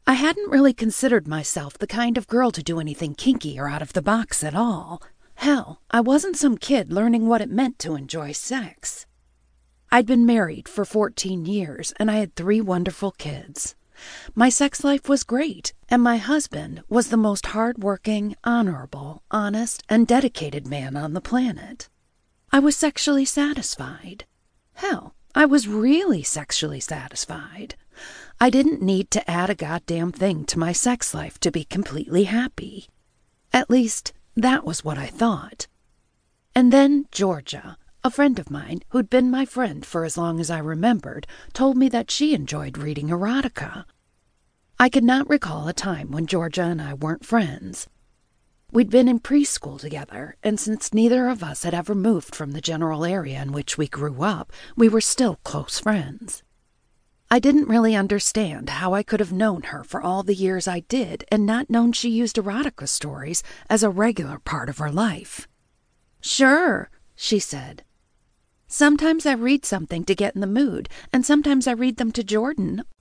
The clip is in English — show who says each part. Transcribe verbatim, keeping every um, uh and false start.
Speaker 1: I hadn't really considered myself the kind of girl to do anything kinky or out of the box at all. Hell, I wasn't some kid learning what it meant to enjoy sex. I'd been married for fourteen years, and I had three wonderful kids. My sex life was great, and my husband was the most hard-working, honorable, honest, and dedicated man on the planet. I was sexually satisfied. Hell, I was really sexually satisfied. I didn't need to add a goddamn thing to my sex life to be completely happy. At least, that was what I thought. And then Georgia, a friend of mine who'd been my friend for as long as I remembered, told me that she enjoyed reading erotica. I could not recall a time when Georgia and I weren't friends. We'd been in preschool together, and since neither of us had ever moved from the general area in which we grew up, we were still close friends. I didn't really understand how I could have known her for all the years I did and not known she used erotica stories as a regular part of her life. "Sure," she said. "Sometimes I read something to get in the mood, and sometimes I read them to Jordan